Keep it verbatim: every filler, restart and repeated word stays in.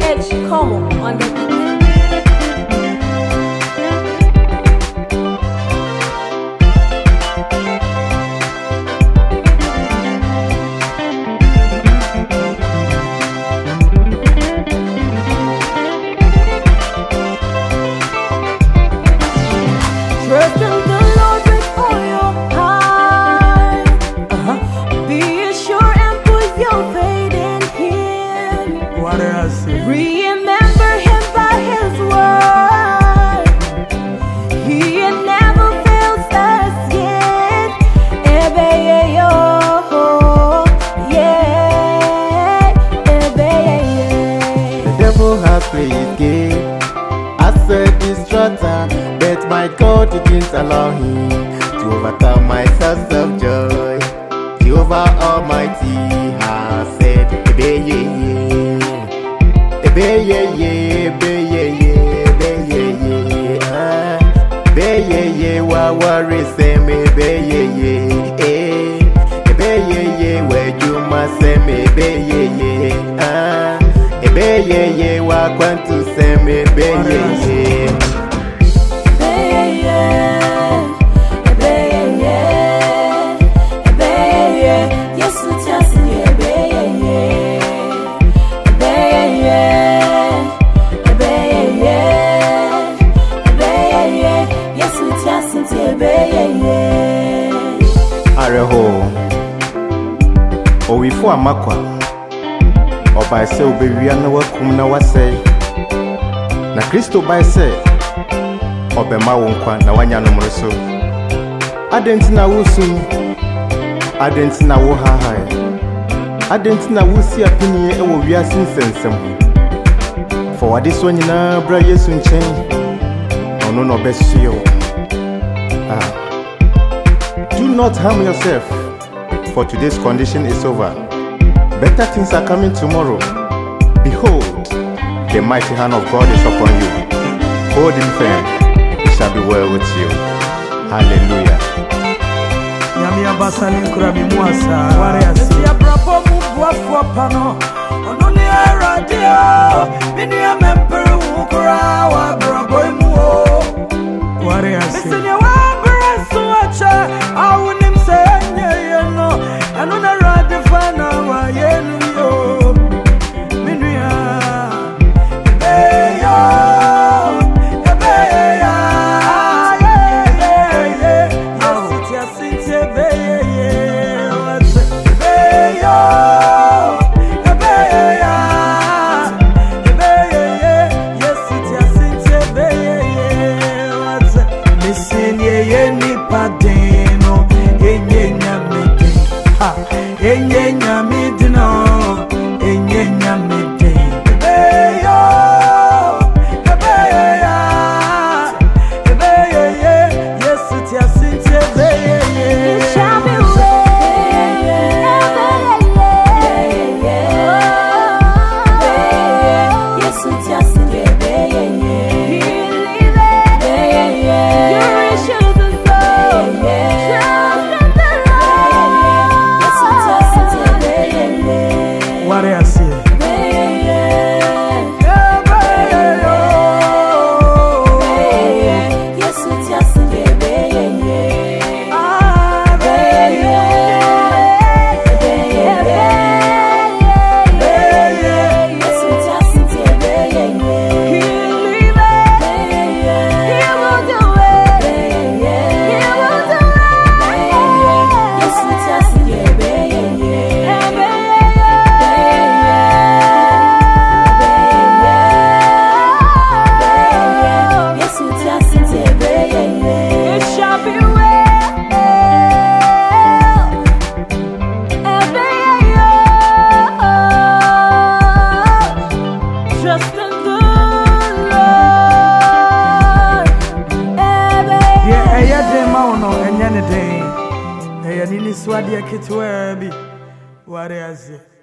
H Como on the beat. Trust in the Lord with all your heart. Uh-huh. Be sure and put your faith in Him. What else? Remember Him by His word. He never fails us yet. Ebe yo, yeah. Ebe yeah. The devil has played his game as a distractor, but my God didn't allow him to overcome my source of joy. Jehovah Almighty has said, Ebe ye ye, Ebe ye ye, Ebe ye ye, Ebe ye ye, ah, Ebe ye ye, wa worry say me, Ebe ye ye, eh, Ebe ye ye, where you must say me, Ebe ye ye, ah, Ebe ye ye, wa want to say me, Ebe ye ye. Areho Owifo amakwa Oba se obewia na wakum na wasai na Kristo bai se obema wo nkwa na wanya no mreso adenti na wusum adenti na wo hahai adenti na wusi apini e wo wiase nsensem for wade so nyina bra Yesu nchen ono no besio ah do not harm yourself, for today's condition is over. Better things are coming tomorrow. Behold, the mighty hand of God is upon you. Hold him firm, it shall be well with you. Hallelujah. Nyami abasani kurabi muasa. Waresi abrapo mubuafo pano. Ononi eradio. Mini amempere ukura wa brabo imuo. Waresi. I wouldn't say, yeah, no, I know the right to find out why you know. Minia, hey, yo, hey, yeah, yeah, yeah, yeah. Yes, it's a bay, yeah, what's it? Hey, yo, hey, yeah, yeah, yes, it's a bay, yeah, what's it? Listen, yeah, yeah, nipadeno. Enye nyamidi no, enye nyamidi. Ebe yo, ebe ya, ebe ye ye. Yesu ti asinti ebe ye ye. It shall be well. Ebe ye ye. Yesu ti asinti ebe ye ye. Believe it. Ebe ye ye. Your issues are solved. What I see? Nini swadi ya kitu webi. Ware azi.